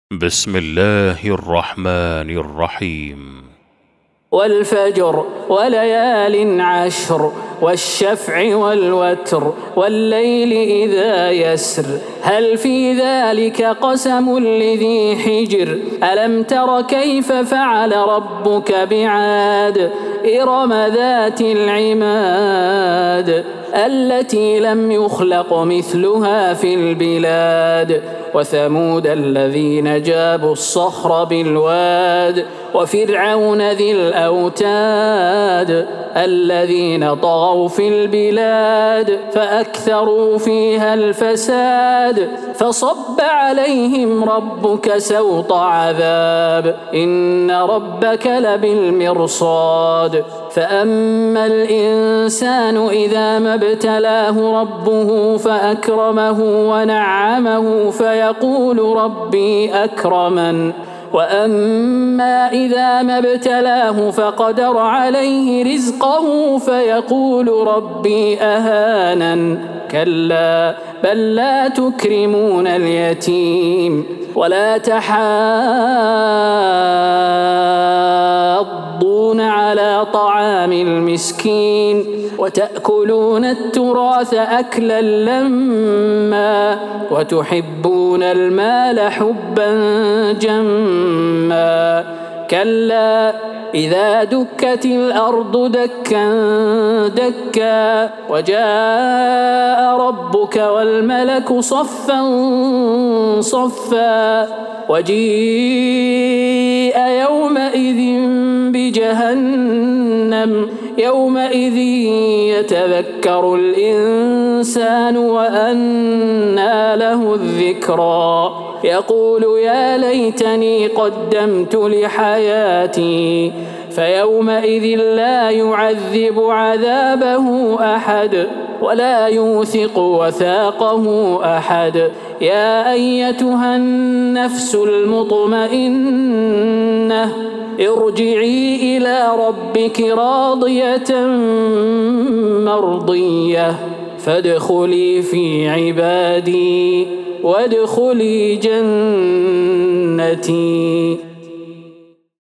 بسم الله الرحمن الرحيم. والفجر وليال عشر والشفع والوتر والليل إذا يسر هل في ذلك قسم لذي حجر ألم تر كيف فعل ربك بعاد إرم ذات العماد التي لم يخلق مثلها في البلاد وثمود الذين جابوا الصخر بالواد وفرعون ذي الأوتاد الذين طغوا في البلاد فأكثروا فيها الفساد فصب عليهم ربك سوط عذاب إن ربك لبالمرصاد فأما الإنسان إذا ما ابتلاه ربه فأكرمه ونعمه فيقول ربي أكرمن وأما إذا ما ابتلاه فقدر عليه رزقه فيقول ربي أهانن كلا بل لا تكرمون اليتيم ولا تحاضون على طعام المسكين وتأكلون التراث أكلا لما وتحبون المال حبا جما كلا إذا دكت الأرض دكا دكا وجاء ربك والملك صفا صفا وجيء يومئذ بجهنم يومئذ يتذكر الإنسان وأنى له الذكرى يقول يا ليتني قدمت لحياتي فيومئذ لا يعذب عذابه أحد ولا يوثق وثاقه أحد يا أيتها النفس المطمئنة ارجعي إلى ربك راضية مرضية فادخلي في عبادي وادخلي جنتي.